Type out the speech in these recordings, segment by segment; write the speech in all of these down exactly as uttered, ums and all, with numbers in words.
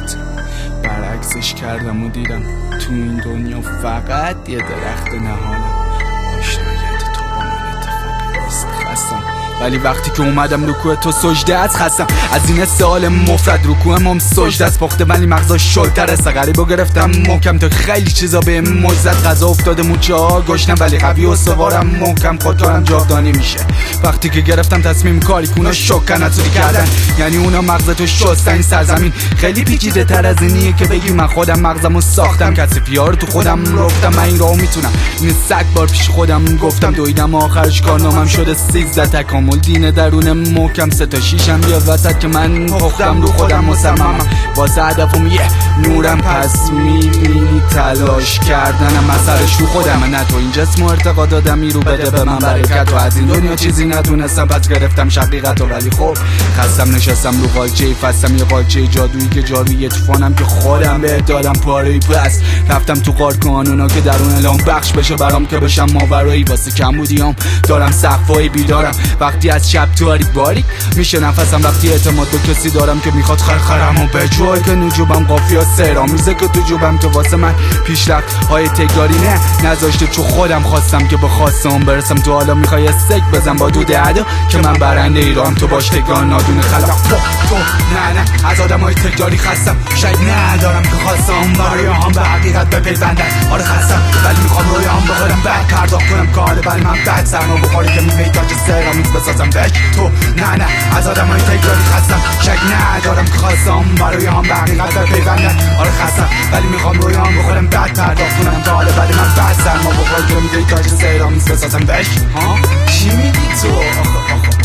نبود. برعکسش کردم و دیدم تو این دنیا فقط یه درخت نهانم. آشنایت تو با من اتفاقی نیست، خستم. ولی وقتی که اومدم رکوع تو سجده از خستم. از این سوال مفرد رکوع مام سجده از پخته ولی مغزا شلتر است. غریبو گرفتم محکم تا خیلی چیزا به مجزت غذا افتاده موچه ها گشنم ولی قوی و سوارم محکم خودکارم جاودانی میشه. وقتی که گرفتم تصمیم کاری که اونا شکن اتوری کردن، یعنی اونا مغزتو شستن. این سرزمین خیلی پیچیده تر از اینیه که بگی من خودم مغزمو ساختم. کسی پیار تو خودم رفتم، من این راهو میتونم. این صد بار پیش خودم گفتم دویدم آخرش کارنامم شده سیزده تکامل دین درون محکم. سه تا شیشم بیا وسط که من پختم رو خودم مصممم واسه هدفم یه نورم. پس میبینی تلاش کردنم اثرش رو خودم. نه تو این جسم و ارتقا دادم رو بده به من برکت و از این دنیا چیزی نتونستم پس گرفتم شقیقت و ولی خب خستم نشستم رو قالچه فستم یه قالچه جادویی که جاروی طوفانم که خودم به دادم پاره بس. رفتم تو غار کانونا که درون الهام بخش بشه برام که بشم ماورایی. واسه کمبودیام دارم سقفای بیدارم وقتی از شب تاریک باریک میشه نفسم. وقتی اعتماد به کسی دارم که میخواد خرخرم و به جوی که نجوبم قافیه سرامیزه که تو جوبم که واسه من پیشرفت های تکراری نه نذاشته چون خودم خواستم که به خواستم برسم. تو حالا میخوای سک بزن با دود عدو که من برنده ایران تو باش تکرار نادون خلق. تو تو نه نه از آدم های تکراری خستم. شاید ندارم که خواستم برای هم به حقیقت بپیوندن. آره خستم ولی میخوام روی هم بخورم بعد پرداخت کنم که حاله ولی من بعد سرما بخوری که میوه تاج سرامیز بسازم بش. تو نه نه از آدم های تکراری خستم. شک ندارم که خواستم برای هم به حقیقت بپیوندن. آره خستم ولی میخوام روی هم بخورم بعد پرداخت کنم که حاله ولی من بعد سرما بخوری که میوه تاج سرامیز بسازم بش. ها چی میگی تو؟ آخه آخه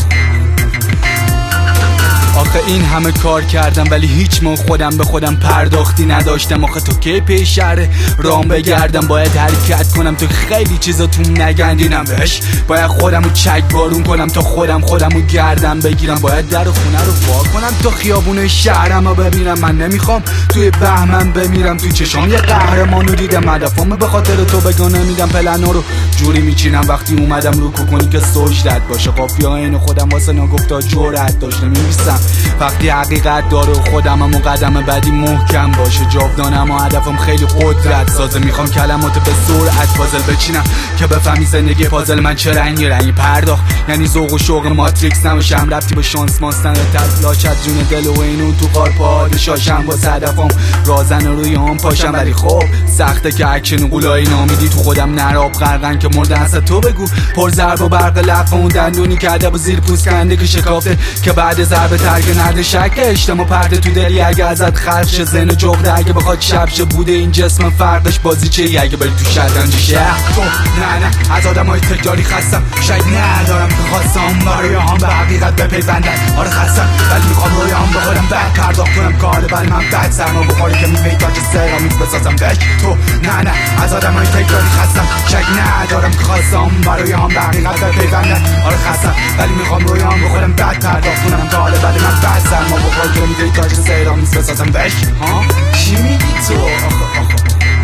آخه این همه کار کردم ولی هیچ من خودم به خودم پرداختی نداشتم. آخه تو کی پی شهر رام بگردم باید حرکت کنم تو خیلی چیزا تو نگندینم بهش. باید خودمو چک بارون کنم تا خودم خودمو گردم بگیرم. باید در خونه رو وا کنم تا خیابون شهرمو ببینم. من نمیخوام توی بهمن بمیرم. توی چشام یه قهرمانو دیدم هدفمو به خاطر تو بگانه میدم. پلنا رو جوری میچینم وقتی اومدم رو کنی که سجدت باشه. قافیه اینو خودم واسه نگفتا جرأت داشتم می‌نویسم وقتی حقیقت داره خودم و قدم بعدی محکم باشه. جاودانم و هدفم خیلی قدرت سازه. میخوام کلمات به سرعت فاضل بچینم که بفهمی زندگی پازل من چه رنگی رنگی پرداخت. یعنی ذوق و شوق ماتریکس نباشم ربطی به شانس ماستن تلاش از جون دل و اینون تو قار پادشاشم. با هدفم رازن روی هم پاشم ولی خب سخته که اکشن و قولای نامیدی تو خودم نراب غرقن که مردن از تو بگو پر ضرب و برق لقم اون دندونی که ادب و زیر پوست کنده که شکافته که بعد ضربه ترک نرد شک اجتماع پرده تو دلی اگه ازت خلق شه. ذهن جغده اگه بخواد شب شه بوده این جسم فرقش بازی چه اگه بری تو شطرنج شهر. تو نه نه از آدم های تکراری خستم. شاید ندارم که خواستم برای هم به حقیقت بپیوندن. آره خستم ولی میخوام روی هم بخورم بعد پرداخت کنم که حاله ولی من بعد سرما بخوری که میوه تاج سرامیز بسازم بش. تو نه نه از آدم های تکراری خستم. شک ندارم که خواستم برای هم به حقیقت بپیوندن. آره خستم ولی میخوام روی هم بخورم بعد پرداخت کنم که حاله ولی من بعد سرما بخوری که میوه تاج سرامیز بسازم بش. ها چی میگی تو؟ آخه آخه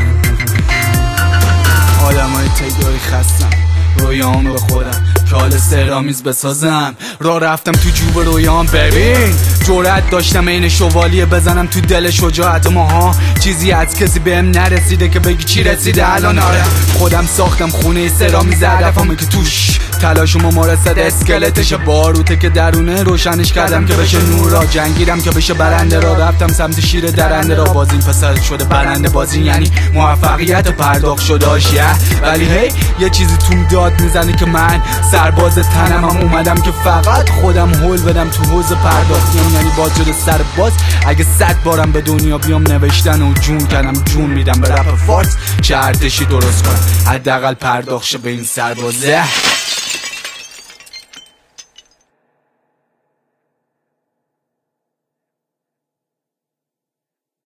آدم های تکراری خستم. رویام به خودم که حال سرامیز بسازم. را رفتم تو جوب رویام ببین جرأت داشتم این شوالیه بزنم تو دل شجاعت ماها. چیزی از کسی بهم نرسیده که بگی چی رسیده الان. آره خودم ساختم خونه سرامیز هدفمه که توش تلاش و ممارست اسکلتش باروته که درونه روشنش کردم که بشه نور را. جنگیدم که بشه برنده را. رفتم سمت شیر درنده را. باز این پسر شده برنده بازی یعنی موفقیت پرداخت شده آشیه. ولی هی یه چیزی توم داد میزنه که من سرباز تنم هم اومدم که فقط خودم هول بدم تو حوض پرداختیم. یعنی با جد سرباز اگه صد بارم به دنیا بیام نوشتن و جون کنم جون میدم به رپ فارس چه ارتشی درست کنم حداقل پرداخت شه به این سربازه.